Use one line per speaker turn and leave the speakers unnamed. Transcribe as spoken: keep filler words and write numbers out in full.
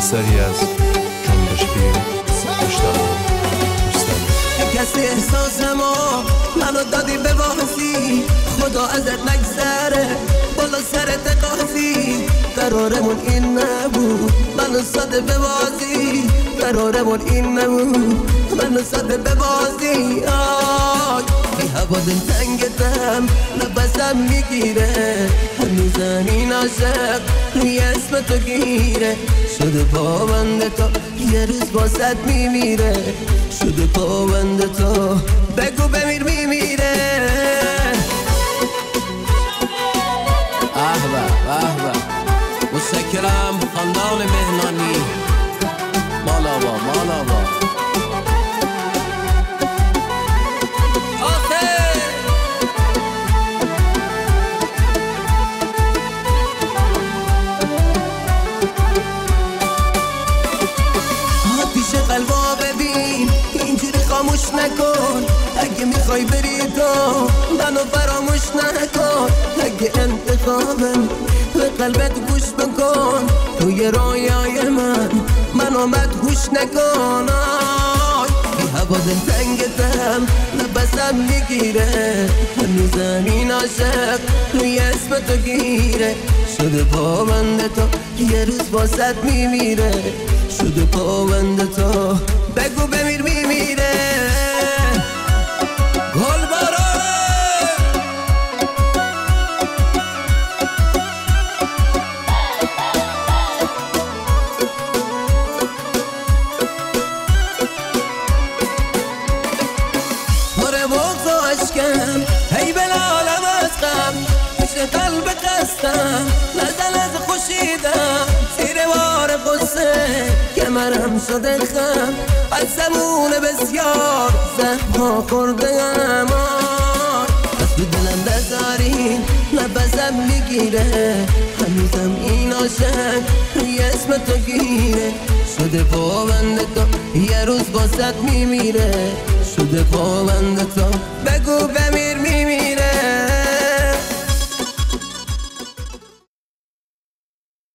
اثری از جنبش پیر مجتبی دوستمی.
کسی احساس ما منو دادی به بازی، خدا ازت نگذره بالا سرت قاضی. قرارمون این نبود منو ساده به بازی، قرارمون این نبود منو ساده به بازی. آی بی هوا دل تنگتم نفسم میگیره، هنوزم این عاشق روی اسم تو گیره. شده پابند تو یه روز باست میمیره، شده پابند تو بگو بمیر میمیره.
احبه احبه متشکرم خاندان مهنانی. مالا با مالا با
آتیش قلبا ببین اینجوری خاموش نکن، اگه میخوای بری تو منو فراموش نکن. اگه انتخابم به قلبت گوش بکن، توی رویای من منو مدهوش نکن. آی بی هوا دل تنگتم نفسم میگیره، هنوزم این عاشق روی اسم تو گیره. شده پابند تو یه روز باست میمیره، شده پابند تو بگو بمیر میمیره. گل بارانه پره بغض و عشقم هی بلالم از غم، پیش قلب قصدم نزل از خوشیدم. زیر بار قصه کمرم شده خم، از زمون بسیار زهما خوردم. از تو دلم بذارین نفسم میگیره، هنوزم این عاشق روی اسم تو گیره. شده پابند تو یه روز باست میمیره، شده پابند تو بگو بمیر